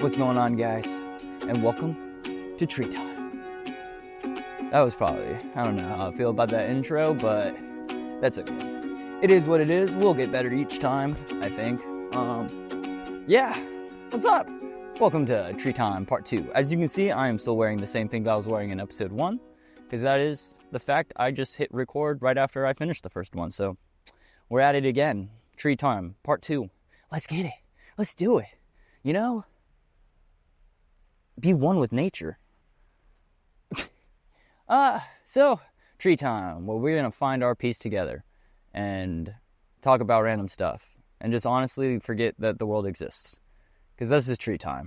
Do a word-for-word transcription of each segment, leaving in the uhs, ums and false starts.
What's going on, guys? And welcome to Tree Time. That was probably, I don't know how I feel about that intro, but that's okay. It is what it is. We'll get better each time, I think. Um, yeah, what's up? Welcome to Tree Time Part two. As you can see, I am still wearing the same thing that I was wearing in episode one, because that is the fact I just hit record right after I finished the first one. So we're at it again. Tree Time Part two. Let's get it. Let's do it. You know? Be one with nature. uh, so, Tree Time, where we're going to find our peace together and talk about random stuff and just honestly forget that the world exists. Because this is Tree Time.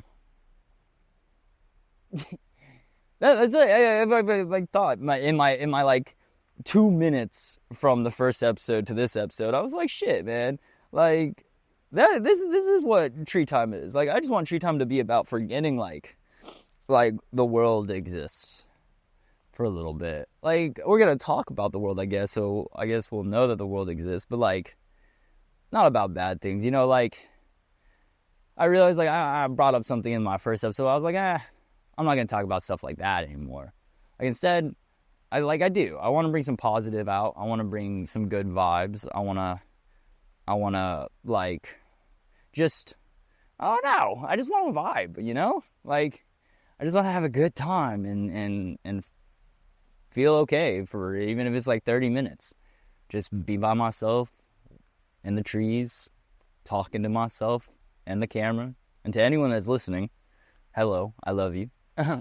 that, that's it. I, I, I, I, I thought my, in my, in my like two minutes from the first episode to this episode, I was like, shit, man. Like, that, this, this is what Tree Time is. Like, I just want Tree Time to be about forgetting, like, like, the world exists for a little bit. Like, we're going to talk about the world, I guess, so I guess we'll know that the world exists, but, like, not about bad things, you know, like, I realized, like, I, I brought up something in my first episode, I was like, ah, I'm not going to talk about stuff like that anymore. Like, instead, I, like, I do, I want to bring some positive out, I want to bring some good vibes, I want to, I want to, like, just, I don't know, I just want to vibe, you know, like, I just want to have a good time and, and, and feel okay for even if it's like thirty minutes. Just be by myself in the trees, talking to myself and the camera. And to anyone that's listening, hello, I love you. uh,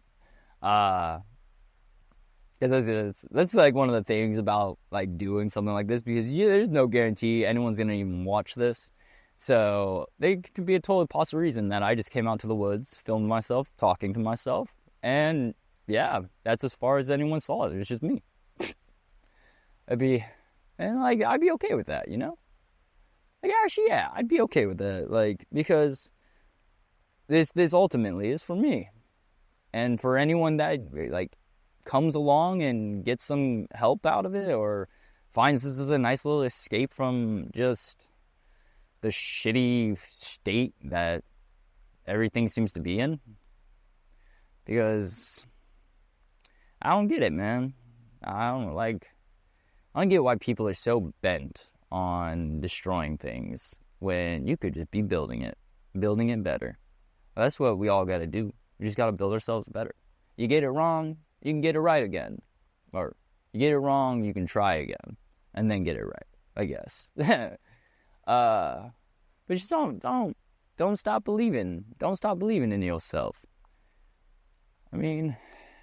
because that's, that's like one of the things about like doing something like this, because yeah, there's no guarantee anyone's going to even watch this. So, there could be a totally possible reason that I just came out to the woods, filmed myself, talking to myself, and yeah, that's as far as anyone saw it. It's just me. I'd be, and like, I'd be okay with that, you know? Like, actually, yeah, I'd be okay with that, like, because this, this ultimately is for me. And for anyone that, like, comes along and gets some help out of it, or finds this is a nice little escape from just the shitty state that everything seems to be in, because I don't get it, man. I don't like, I don't get why people are so bent on destroying things when you could just be building it, building it better. Well, that's what we all got to do. We just got to build ourselves better. You get it wrong, you can get it right again, or you get it wrong, you can try again, and then get it right, I guess. Uh, but just don't, don't, don't stop believing. Don't stop believing in yourself. I mean,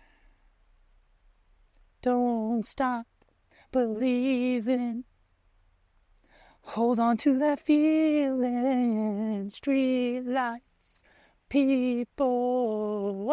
don't stop believing. Hold on to that feeling. Street lights, people.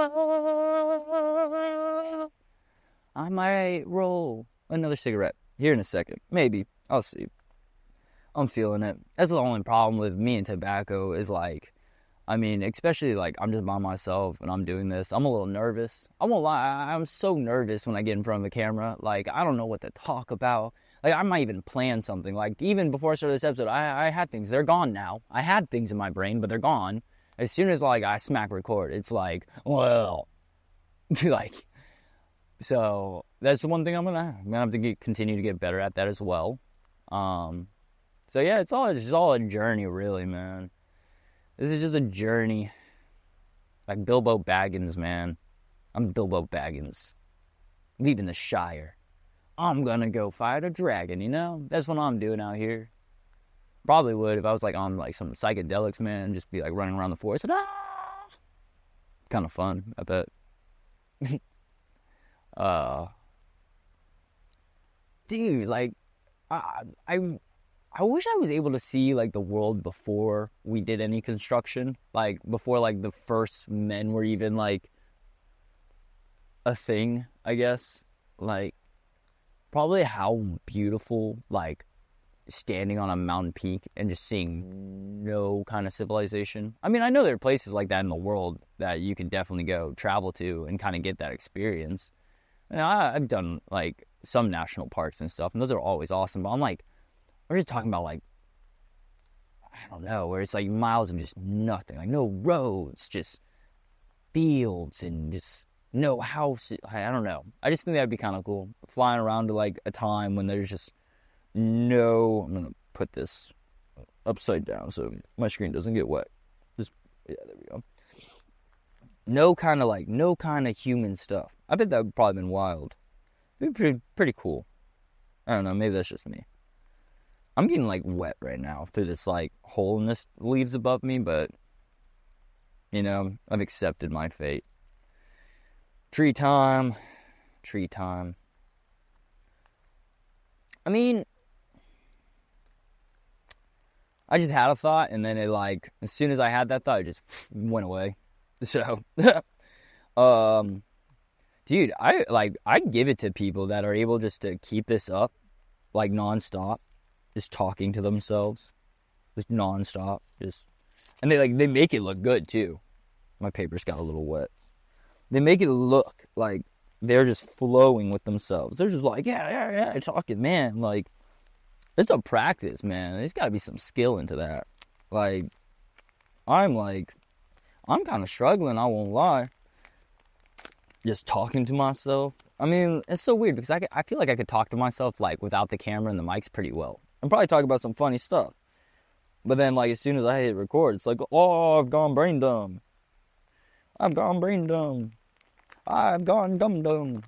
I might roll another cigarette here in a second. Maybe. I'll see. I'm feeling it. That's the only problem with me and tobacco is like, I mean, especially like I'm just by myself and I'm doing this. I'm a little nervous. I won't lie. I'm so nervous when I get in front of the camera. Like, I don't know what to talk about. Like, I might even plan something. Like, even before I started this episode, I, I had things. They're gone now. I had things in my brain, but they're gone. As soon as like I smack record, it's like, well, like, so that's the one thing I'm gonna, I'm gonna have to get, continue to get better at that as well. Um, So yeah, it's all it's just all a journey, really, man. This is just a journey. Like Bilbo Baggins, man. I'm Bilbo Baggins. Leaving the Shire. I'm gonna go fight a dragon, you know? That's what I'm doing out here. Probably would if I was like on like some psychedelics, man. Just be like running around the forest. And, ah! Kind of fun, I bet. uh, dude, like, I... I I wish I was able to see, like, the world before we did any construction. Like, before, like, the first men were even, like, a thing, I guess. Like, probably how beautiful, like, standing on a mountain peak and just seeing no kind of civilization. I mean, I know there are places like that in the world that you can definitely go travel to and kind of get that experience. And I, I've done, like, some national parks and stuff, and those are always awesome. But I'm like, we're just talking about, like, I don't know, where it's like miles of just nothing, like no roads, just fields and just no houses. I, I don't know. I just think that'd be kind of cool. Flying around to like a time when there's just no. I'm gonna put this upside down so my screen doesn't get wet. Just yeah, there we go. No kind of like no kind of human stuff. I bet that would probably been wild. It'd be pretty pretty cool. I don't know. Maybe that's just me. I'm getting like wet right now through this like hole in this leaves above me, but you know, I've accepted my fate. Tree time. Tree time. I mean, I just had a thought, and then it like, as soon as I had that thought, it just went away. So, um, dude, I like, I give it to people that are able just to keep this up, like nonstop, just talking to themselves, just nonstop, just. And they like they make it look good too. My paper's got a little wet. They make it look like they're just flowing with themselves. They're just like, yeah, yeah, yeah, talking, man. Like, it's a practice, man. There's got to be some skill into that. Like, I'm like, I'm kind of struggling, I won't lie. Just talking to myself. I mean, it's so weird because I, I feel like I could talk to myself, like, without the camera and the mics pretty well. I'm probably talking about some funny stuff. But then, like, as soon as I hit record, it's like, oh, I've gone brain dumb. I've gone brain dumb. I've gone dumb dumb.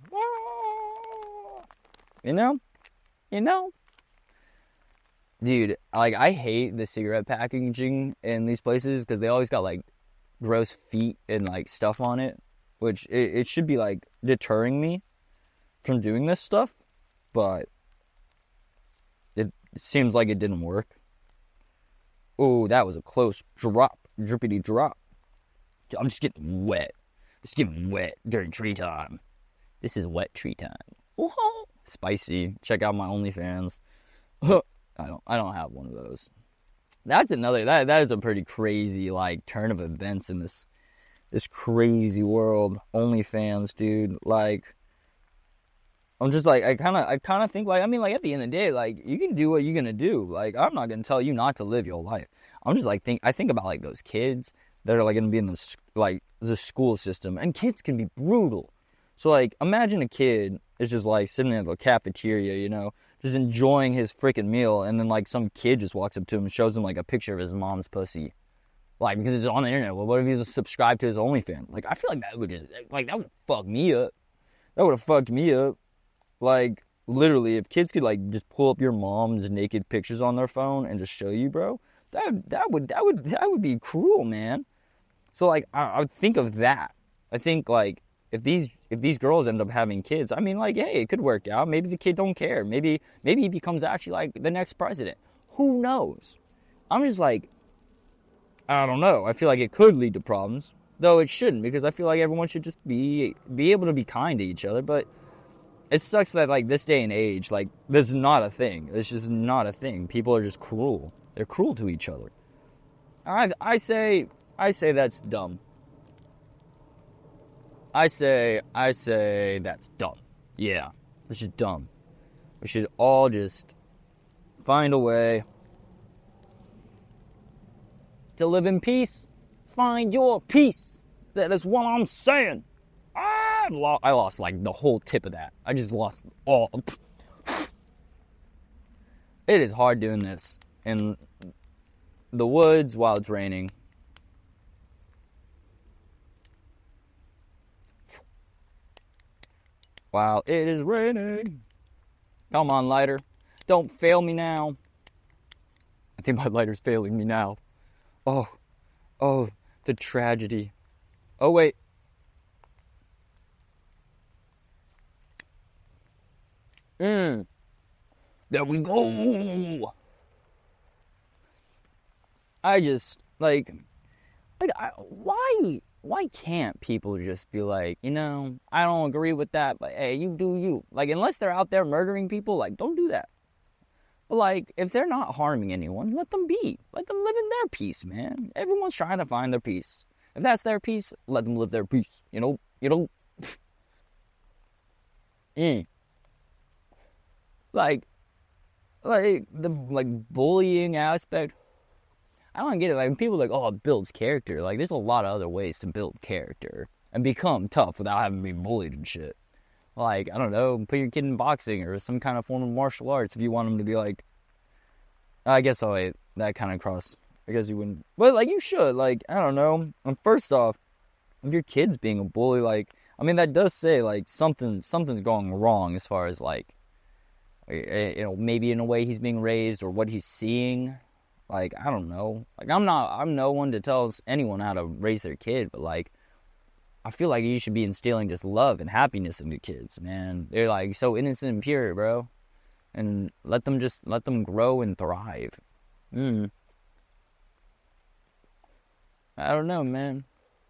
You know? You know? Dude, like, I hate the cigarette packaging in these places because they always got, like, gross feet and, like, stuff on it. Which, it, it should be, like, deterring me from doing this stuff. But it, it seems like it didn't work. Oh, that was a close drop. Drippity drop. I'm just getting wet. Just getting wet during tree time. This is wet tree time. Whoa. Spicy. Check out my OnlyFans. I don't I don't have one of those. That's another that that is a pretty crazy like turn of events in this this crazy world. OnlyFans, dude. Like I'm just like, I kind of, I kind of think like, I mean, like at the end of the day, like you can do what you're gonna do. Like I'm not gonna tell you not to live your life. I'm just like think, I think about like those kids that are like gonna be in the like the school system, and kids can be brutal. So like, imagine a kid is just like sitting in the cafeteria, you know, just enjoying his freaking meal, and then like some kid just walks up to him and shows him like a picture of his mom's pussy, like because it's on the internet. Well, what if he's subscribed to his OnlyFans? Like I feel like that would just like that would fuck me up. That would have fucked me up. Like, literally, if kids could, like, just pull up your mom's naked pictures on their phone and just show you, bro, that that would that would that would be cruel, man. So, like, I, I would think of that. I think, like, if these if these girls end up having kids, I mean, like, hey, it could work out. Maybe the kid don't care. Maybe maybe he becomes actually like the next president. Who knows? I'm just like, I don't know. I feel like it could lead to problems, though it shouldn't, because I feel like everyone should just be be able to be kind to each other, but. It sucks that, like, this day and age, like, this is not a thing. It's just not a thing. People are just cruel. They're cruel to each other. I I say, I say that's dumb. I say, I say that's dumb. Yeah, it's just dumb. We should all just find a way to live in peace. Find your peace. That is what I'm saying. I've lost, I lost, like, the whole tip of that. I just lost all. It is hard doing this in the woods while it's raining. While it is raining. Come on, lighter. Don't fail me now. I think my lighter's failing me now. Oh. Oh, the tragedy. Oh, wait. Mm. There we go. I just like, like, I, why, why can't people just be like, you know, I don't agree with that, but hey, you do you. Like, unless they're out there murdering people, like, don't do that. But like, if they're not harming anyone, let them be. Let them live in their peace, man. Everyone's trying to find their peace. If that's their peace, let them live their peace. You know, you know. mm. Like, like, the, like, bullying aspect, I don't get it. Like, when people are like, oh, it builds character. Like, there's a lot of other ways to build character and become tough without having to be bullied and shit. Like, I don't know, put your kid in boxing or some kind of form of martial arts if you want them to be like, I guess, oh wait, that kind of cross, I guess you wouldn't, but like, you should, like, I don't know, and first off, if your kid's being a bully, like, I mean, that does say, like, something, something's going wrong as far as, like, you know, maybe in a way he's being raised or what he's seeing. Like, I don't know, like, I'm not, I'm no one to tell anyone how to raise their kid, but, like, I feel like you should be instilling just love and happiness into kids, man. They're, like, so innocent and pure, bro. And let them just, let them grow and thrive. Mm. I don't know, man.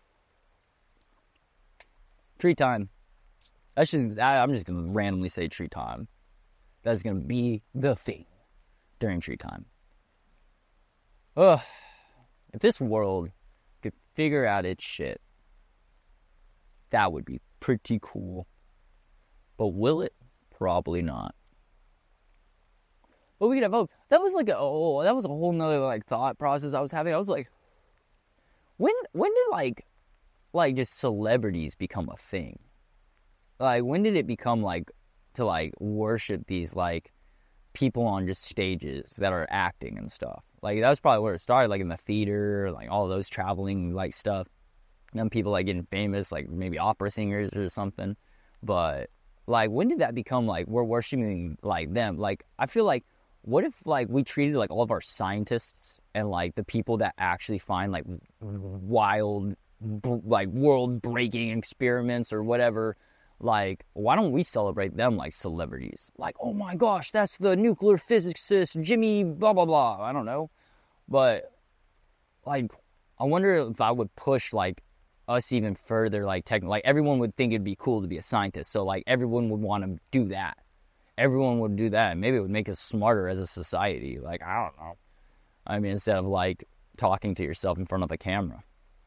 Tree time. That's just, I, I'm just going to randomly say tree time. That's going to be the thing during tree time. Ugh. If this world could figure out its shit, that would be pretty cool. But will it? Probably not. But we could have hope. That was like a, oh, that was a whole nother like thought process I was having. I was like, when when did like like just celebrities become a thing? Like, when did it become like to like worship these like people on just stages that are acting and stuff? Like, that was probably where it started, like in the theater, like all those traveling like stuff. And then people like getting famous, like maybe opera singers or something. But like, when did that become like we're worshiping like them? Like, I feel like, what if like we treated like all of our scientists and like the people that actually find like wild, like world breaking experiments or whatever, like, why don't we celebrate them like celebrities? Like, oh my gosh, that's the nuclear physicist Jimmy blah blah blah. I don't know, but like, I wonder if I would push like us even further, like tech, like everyone would think it'd be cool to be a scientist, so like everyone would want to do that. Everyone would do that. Maybe it would make us smarter as a society. Like, I don't know. I mean, instead of like talking to yourself in front of a camera.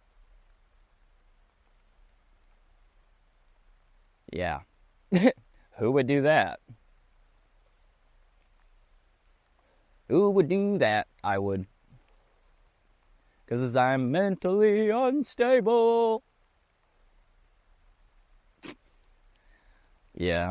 Yeah. Who would do that? Who would do that? I would. Because I'm mentally unstable. Yeah.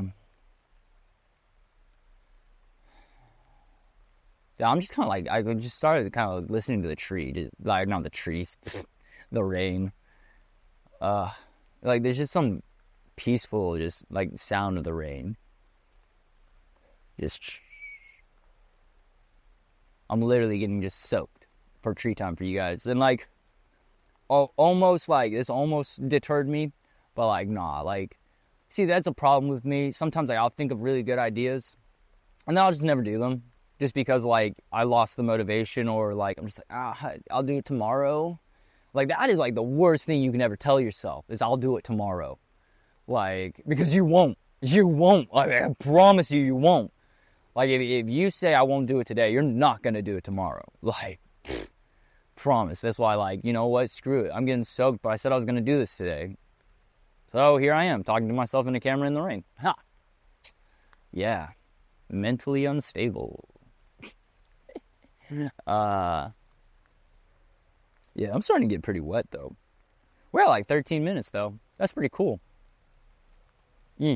Yeah, I'm just kind of like, I just started kind of listening to the tree. Just, like, not the trees. The rain. Uh, like, there's just some peaceful, just, like, sound of the rain. Just, I'm literally getting just soaked for tree time for you guys. And, like, almost, like, this almost deterred me. But, like, nah, like, see, that's a problem with me. Sometimes, like, I'll think of really good ideas. And then I'll just never do them. Just because, like, I lost the motivation, or, like, I'm just like, ah, I'll do it tomorrow. Like, that is, like, the worst thing you can ever tell yourself, is I'll do it tomorrow. Like, because you won't. You won't. Like, I promise you, you won't. Like, if, if you say I won't do it today, you're not going to do it tomorrow. Like, pfft, promise. That's why, like, you know what? Screw it. I'm getting soaked, but I said I was going to do this today. So, here I am, talking to myself in the camera in the rain. Ha! Yeah. Mentally unstable. Uh, yeah, I'm starting to get pretty wet, though. We're at like thirteen minutes, though. That's pretty cool. Mm.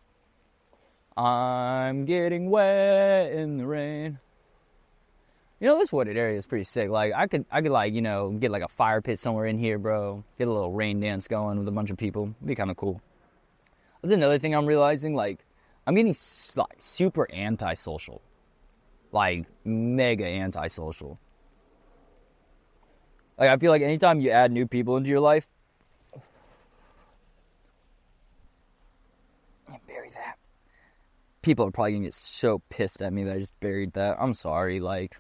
I'm getting wet in the rain. You know, this wooded area is pretty sick. Like, I could, I could like, you know, get like a fire pit somewhere in here, bro. Get a little rain dance going with a bunch of people. It'd be kind of cool. That's another thing I'm realizing. Like, I'm getting like super antisocial. Like, mega antisocial. Like, I feel like anytime you add new people into your life... Bury that. People are probably going to get so pissed at me that I just buried that. I'm sorry, like...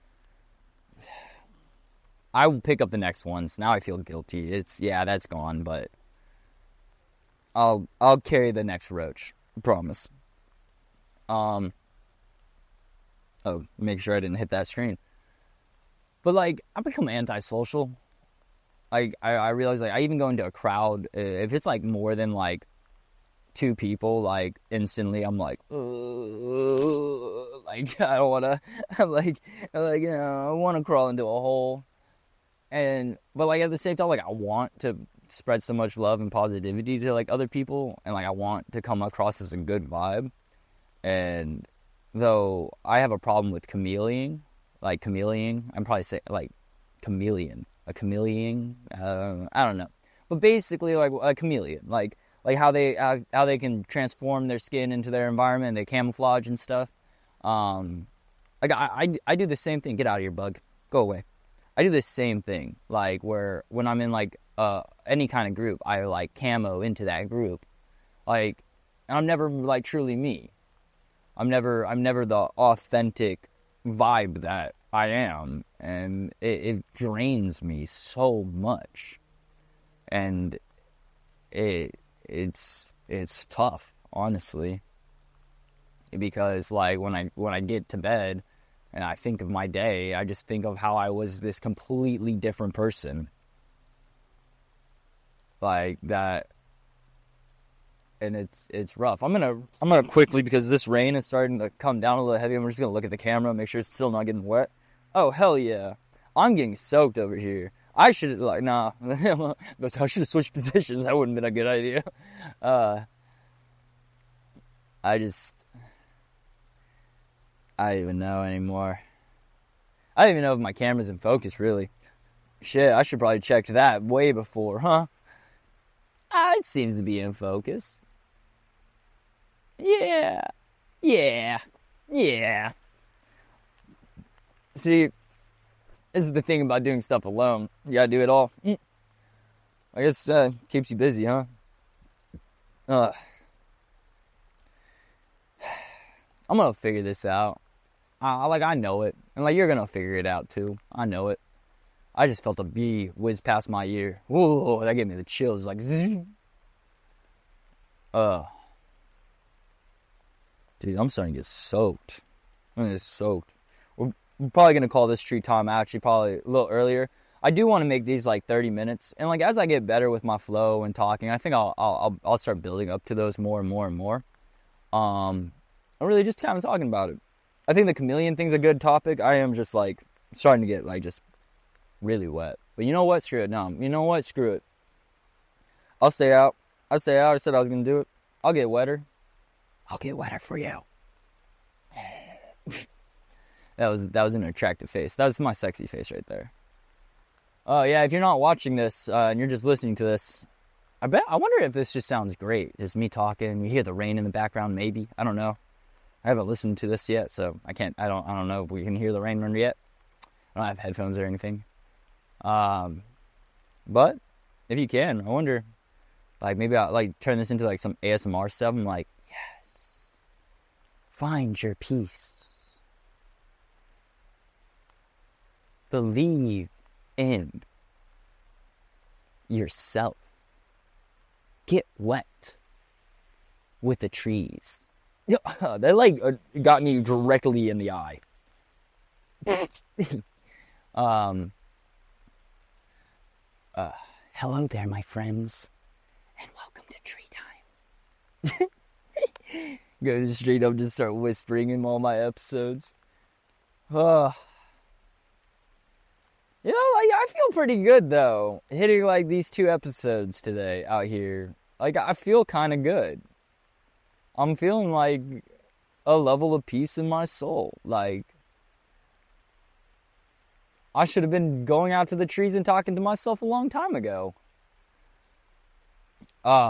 I will pick up the next ones. Now I feel guilty. It's, yeah, that's gone, but... I'll, I'll carry the next roach. I promise. Um... Oh, make sure I didn't hit that screen. But, like, I've become antisocial. Like, I, I realize, like, I even go into a crowd. If it's, like, more than, like, two people, like, instantly I'm like, Ugh. Like, I don't want to, I'm like, I'm like, you know, I want to crawl into a hole. and but like at the same time, like I want to spread so much love and positivity to like other people, and like I want to come across as a good vibe. And though I have a problem with chameleon, like chameleon, I'm probably saying like chameleon, a chameleon. Uh, I don't know, but basically like a chameleon, like like how they how, how they can transform their skin into their environment, and they camouflage and stuff. Um, like I, I I do the same thing. Get out of here, bug. Go away. I do the same thing. Like where when I'm in like uh any kind of group, I like camo into that group. Like, and I'm never like truly me. I'm never I'm never the authentic vibe that I am, and it, it drains me so much, and it it's it's tough, honestly, because like when I when I get to bed and I think of my day, I just think of how I was this completely different person, like that. And it's it's rough. I'm gonna I'm gonna quickly, because this rain is starting to come down a little heavy. I'm just gonna look at the camera, make sure it's still not getting wet. Oh hell yeah! I'm getting soaked over here. I should like nah. I should have switched positions. That wouldn't have been a good idea. Uh, I just I don't even know anymore. I don't even know if my camera's in focus really. Shit, I should probably check that way before, huh? Ah, it seems to be in focus. Yeah, yeah, yeah. See, this is the thing about doing stuff alone. You gotta do it all. I guess uh, keeps you busy, huh? Uh, I'm gonna figure this out. I, like I know it, and like you're gonna figure it out too. I know it. I just felt a bee whiz past my ear. Whoa, that gave me the chills. Like, zzz. Uh, dude, I'm starting to get soaked. I'm gonna get soaked. We're, we're probably gonna call this tree time actually probably a little earlier. I do want to make these like thirty minutes, and like as I get better with my flow and talking, I think I'll I'll I'll start building up to those more and more and more. Um, I'm really just kind of talking about it. I think the chameleon thing's a good topic. I am just like starting to get like just really wet. But you know what? Screw it. No, you know what? Screw it. I'll stay out. I'll stay out. I said I was going to do it. I'll get wetter. I'll get wetter for you. that was that was an attractive face. That was my sexy face right there. Oh, uh, yeah, if you're not watching this uh, and you're just listening to this, I bet I wonder if this just sounds great. Just me talking. You hear the rain in the background, maybe. I don't know. I haven't listened to this yet, so I can't I don't I don't know if we can hear the rain run yet. I don't have headphones or anything. Um, but if you can, I wonder, like maybe I'll like turn this into like some A S M R stuff. I'm like, yes, find your peace, believe in yourself, get wet with the trees. They like got me directly in the eye. um. Uh, hello there, my friends, and welcome to Tree Time. Go straight up, just start whispering in all my episodes. Uh, you know, like I feel pretty good though, hitting like these two episodes today out here. Like I feel kind of good. I'm feeling like a level of peace in my soul. Like I should have been going out to the trees and talking to myself a long time ago. Ah, uh,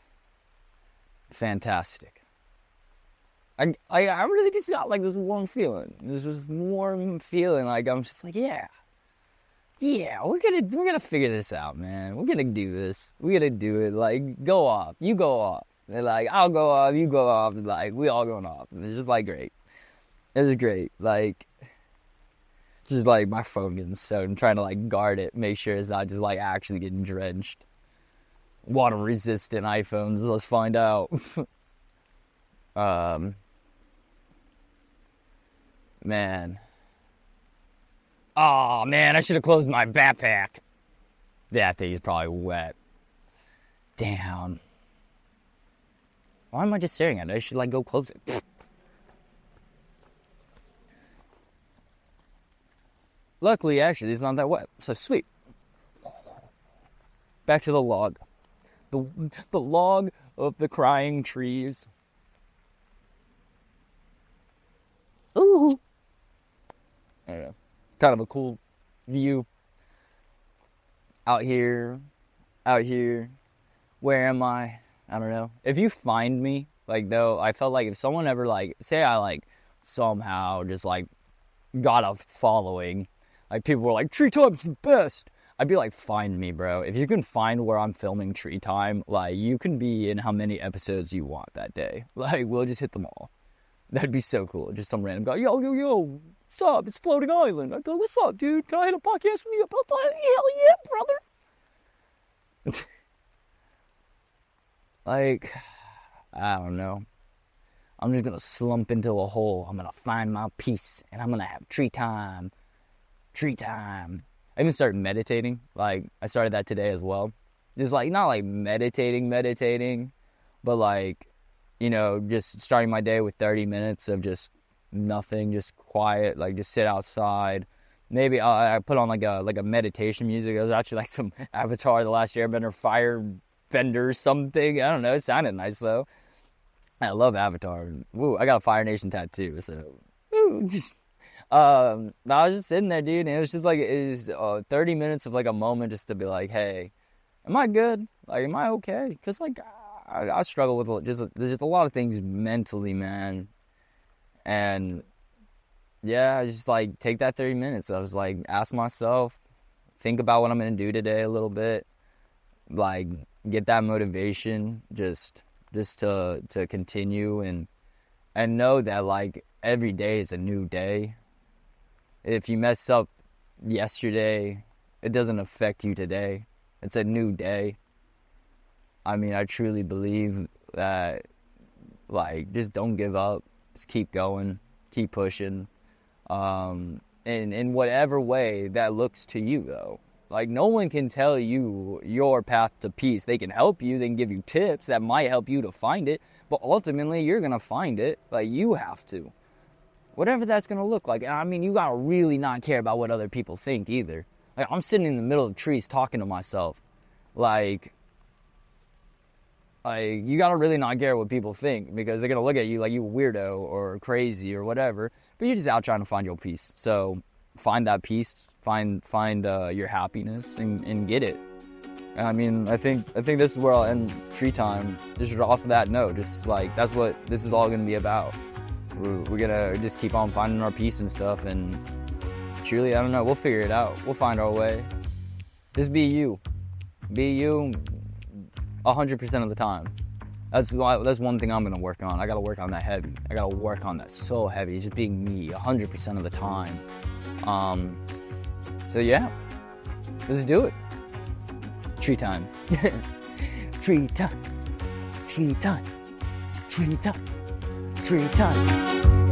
fantastic. I, I I really just got like this warm feeling. This was warm feeling. Like I'm just like, yeah, yeah, we're gonna we're gonna figure this out, man. We're gonna do this. We're gonna do it. Like go off, you go off. And like I'll go off, you go off. And like we all going off. And it's just like great. It was great. Like. Just like my phone getting soaked. I'm trying to like guard it, make sure it's not just like actually getting drenched. Water resistant iPhones, let's find out. um, man. Oh man, I should have closed my backpack. That thing is probably wet. Damn. Why am I just staring at it? I should like go close it. Luckily, actually, it's not that wet, so sweet. back to the log. The, the log of the crying trees. Ooh. I don't know. Kind of a cool view. Out here. Out here. Where am I? I don't know. If you find me, like, though, I felt like if someone ever, like, say I, like, somehow just, like, got a following, like, people were like, Tree Time's the best. I'd be like, find me, bro. If you can find where I'm filming Tree Time, like, you can be in how many episodes you want that day. Like, we'll just hit them all. That'd be so cool. Just some random guy, yo, yo, yo, what's up? It's Floating Island. I go, what's up, dude? Can I hit a podcast with you? Hell yeah, brother. Like, I don't know. I'm just gonna slump into a hole. I'm gonna find my peace, and I'm gonna have tree time. Tree time. I even started meditating. Like, I started that today as well. Just, like, not, like, meditating, meditating, but, like, you know, just starting my day with thirty minutes of just nothing, just quiet, like, just sit outside. Maybe I, I put on, like, a like a meditation music. It was actually, like, some Avatar, The Last Airbender, Firebender something. I don't know. It sounded nice, though. I love Avatar. Woo, I got a Fire Nation tattoo, so, woo, just... Um, I was just sitting there, dude, and it was just like, it was uh, thirty minutes of, like, a moment just to be like, hey, am I good? Like, am I okay? Because, like, I, I struggle with just, there's just a lot of things mentally, man. And, yeah, I just, like, take that thirty minutes. I was, like, ask myself, think about what I'm going to do today a little bit. Like, get that motivation just, just to, to continue and, and know that, like, every day is a new day. If you mess up yesterday, it doesn't affect you today. It's a new day. I mean, I truly believe that, like, just don't give up. Just keep going. Keep pushing. Um, in, in whatever way that looks to you, though. Like, no one can tell you your path to peace. They can help you. They can give you tips that might help you to find it. But ultimately, you're going to find it. Like, you have to. Whatever that's going to look like. And I mean, you got to really not care about what other people think either. Like, I'm sitting in the middle of trees talking to myself. Like, like you got to really not care what people think, because they're going to look at you like you a weirdo or crazy or whatever. But you're just out trying to find your peace. So find that peace. Find find uh, your happiness and, and get it. And I mean, I think I think this is where I'll end Tree Time. Just off of that note. Just like, that's what this is all going to be about. We're, we're gonna just keep on finding our peace and stuff, and truly, I don't know, we'll figure it out. We'll find our way. Just be you. Be you one hundred percent of the time. That's why, that's one thing I'm gonna work on. I gotta work on that heavy. I gotta work on that so heavy. Just being me one hundred percent of the time. Um, so yeah, let's do it. Tree time. Tree time. Tree time. Tree time. Tree time.